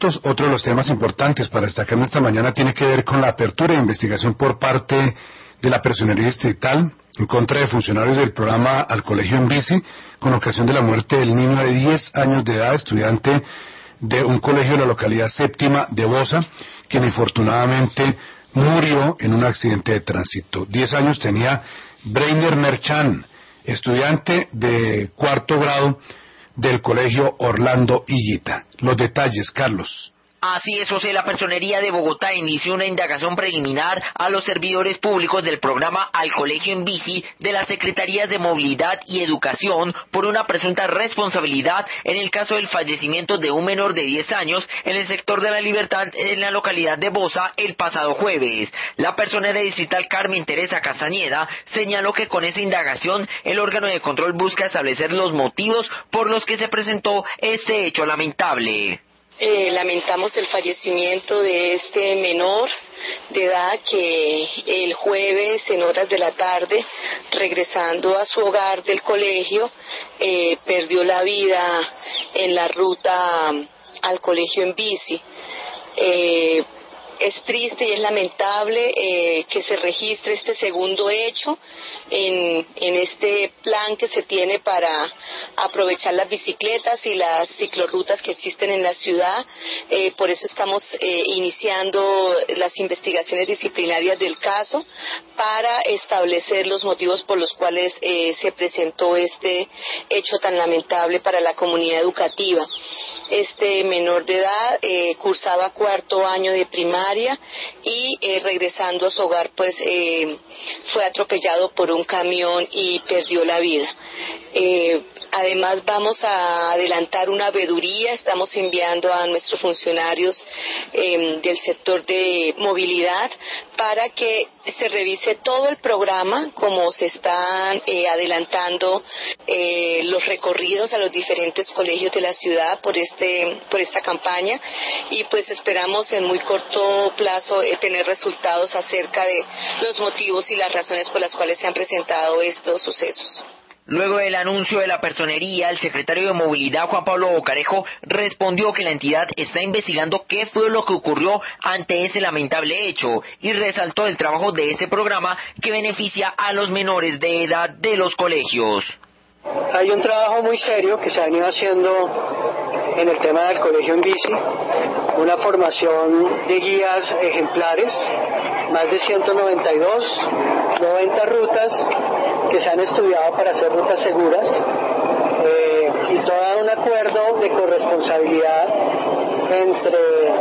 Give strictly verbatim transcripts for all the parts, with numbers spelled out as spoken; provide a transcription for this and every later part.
aspectos. Otro de los temas importantes para destacar esta mañana tiene que ver con la apertura de investigación por parte de la Personería Distrital en contra de funcionarios del programa Al Colegio en Bici, con ocasión de la muerte del niño de diez años de edad, estudiante de un colegio de la localidad séptima de Bosa, quien infortunadamente murió en un accidente de tránsito. Diez años tenía Breiner Merchan, estudiante de cuarto grado del colegio Orlando Higuita. Los detalles, Carlos. Así es, José. La Personería de Bogotá inició una indagación preliminar a los servidores públicos del programa Al Colegio en Bici de las Secretarías de Movilidad y Educación por una presunta responsabilidad en el caso del fallecimiento de un menor de diez años en el sector de La Libertad en la localidad de Bosa el pasado jueves. La Personería Distrital Carmen Teresa Castañeda señaló que con esa indagación el órgano de control busca establecer los motivos por los que se presentó este hecho lamentable. Eh, lamentamos el fallecimiento de este menor de edad que el jueves en horas de la tarde, regresando a su hogar del colegio, eh, perdió la vida en la ruta al colegio en bici. Eh, Es triste y es lamentable eh, que se registre este segundo hecho en, en este plan que se tiene para aprovechar las bicicletas y las ciclorrutas que existen en la ciudad. Eh, por eso estamos eh, iniciando las investigaciones disciplinarias del caso para establecer los motivos por los cuales eh, se presentó este hecho tan lamentable para la comunidad educativa. Este menor de edad eh, cursaba cuarto año de primaria y eh, regresando a su hogar pues eh, fue atropellado por un camión y perdió la vida. Eh, además vamos a adelantar una veeduría, estamos enviando a nuestros funcionarios eh, del sector de movilidad para que se revise todo el programa, como se están eh, adelantando eh, los recorridos a los diferentes colegios de la ciudad por este por esta campaña, y pues esperamos en muy corto plazo eh, tener resultados acerca de los motivos y las razones por las cuales se han presentado estos sucesos. Luego del anuncio de la Personería, el secretario de Movilidad, Juan Pablo Bocarejo, respondió que la entidad está investigando qué fue lo que ocurrió ante ese lamentable hecho y resaltó el trabajo de ese programa que beneficia a los menores de edad de los colegios. Hay un trabajo muy serio que se ha venido haciendo en el tema del colegio en bici, una formación de guías ejemplares, más de ciento noventa y dos, noventa rutas que se han estudiado para hacer rutas seguras, eh, y todo un acuerdo de corresponsabilidad entre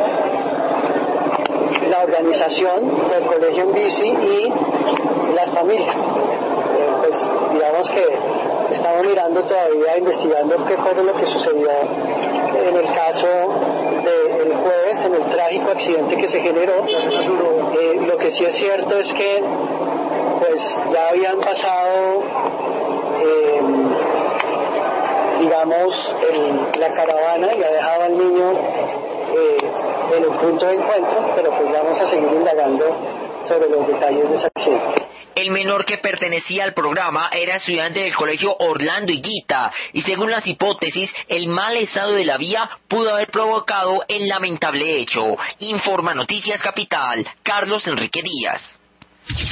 la organización del colegio en bici y las familias. Eh, pues digamos que estamos mirando todavía, investigando qué fue lo que sucedió en el caso del jueves, en el trágico accidente que se generó. Eh, lo que sí es cierto es que pues ya habían pasado eh, digamos el, la caravana y ha dejado al niño eh, en el punto de encuentro, pero pues vamos a seguir indagando sobre los detalles de ese accidente. El menor que pertenecía al programa era estudiante del colegio Orlando Higuita y según las hipótesis, el mal estado de la vía pudo haber provocado el lamentable hecho. Informa Noticias Capital, Carlos Enrique Díaz.